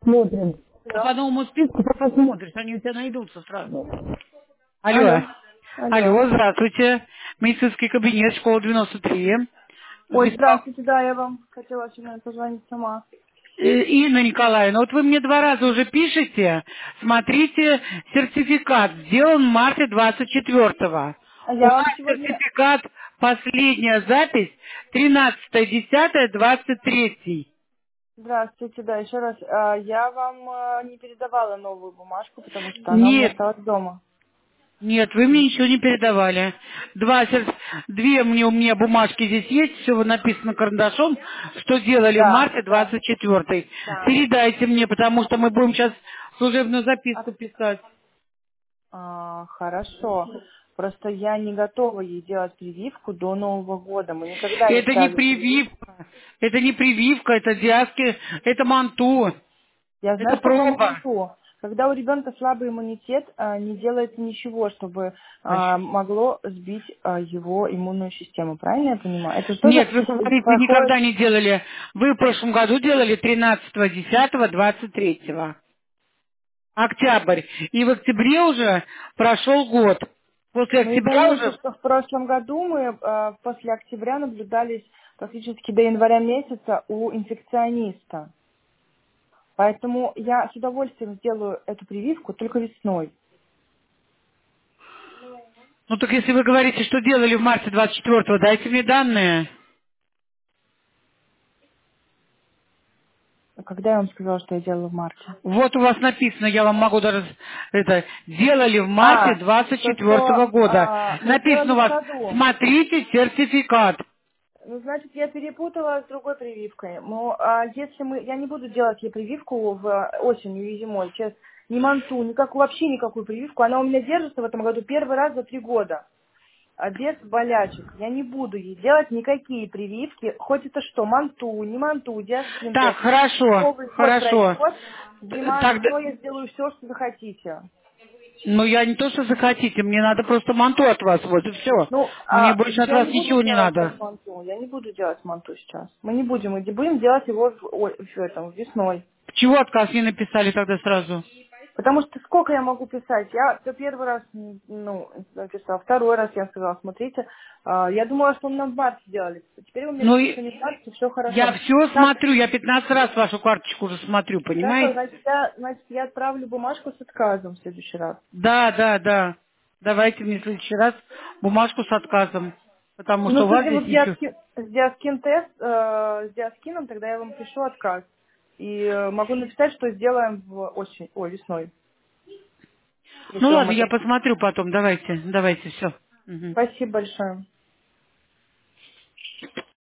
Смотрим. По Да. новому списку пока смотришь, они у тебя найдутся сразу. Алло. Алло. Алло. Алло, здравствуйте. Медицинский кабинет, школа 93. Ой, Беспо- здравствуйте, да, я вам хотела сегодня позвонить сама. Инна Николаевна, вот вы мне 2 раза уже пишете, смотрите, сертификат сделан в марте 24-го. А У я вас вам сегодня... сертификат, последняя запись, 13.10.23. Здравствуйте, да, еще раз. Я вам не передавала новую бумажку, потому что она у меня Нет, осталась дома. нет, вы мне ничего не передавали. Две у меня бумажки здесь есть, все написано карандашом, что делали в Да, марте да, 24-й. да. Передайте мне, потому что мы будем сейчас служебную записку писать. Хорошо. Просто я не готова ей делать прививку до Нового года. Мы никогда не Это не ставили прививку. прививка, это не прививка, это диаски, это манту, Я это знаю, что такое проба. МАНТУ. Когда у ребенка слабый иммунитет, не делается ничего, чтобы могло сбить его иммунную систему. Правильно я понимаю? Это тоже Нет, вы говорите, проходит... никогда не делали. Вы в прошлом году делали 13.10.23. Октябрь. И в октябре уже прошел год. После Но вы октября поймите, уже... что в прошлом году мы после октября наблюдались практически до января месяца у инфекциониста. Поэтому я с удовольствием сделаю эту прививку только весной. Ну так если вы говорите, что делали в марте 24-го, дайте мне данные. Когда я вам сказала, что я делала в марте? Вот у вас написано, я вам могу даже... Это, делали в марте Что 24-го года. мы Написано делали у в вас, саду. смотрите сертификат. Ну, значит, я перепутала с другой прививкой. Но если я не буду делать ей прививку в осенью и зимой, сейчас ни манту, вообще никакую прививку. Она у меня держится в этом году первый раз за 3 года. Без болячек. Я не буду ей делать никакие прививки. Хоть это что, манту, не манту, диаскин Так, тест. хорошо, Новый год хорошо. пройдет. Зима, Тогда... весной я сделаю все, что захотите. Ну, я не то, что захотите, мне надо просто манту от вас, вот и все. Ну, Мне больше от я вас не буду ничего не делать надо. сейчас манту. Я не буду делать манту сейчас. Мы не будем. Мы будем делать его весной. Чего отказ не написали тогда сразу? Потому что сколько я могу писать? Я то первый раз, написала, второй раз я сказала, смотрите, я думала, что нам в марте сделали. Теперь вы мне Ну, говорите, что не в марте, все хорошо. я все Так, смотрю, я 15 раз вашу карточку уже смотрю, хорошо, понимаете? значит, я отправлю бумажку с отказом в следующий раз. Да, да, да. Давайте мне в следующий раз бумажку с отказом, потому Ну, что у с вас этим здесь вот ничего. диаскин тест, с диаскином, тогда я вам пишу отказ. И могу написать, что сделаем весной, Ну если вам ладно, я это... посмотрю потом, давайте, давайте, все. Спасибо большое.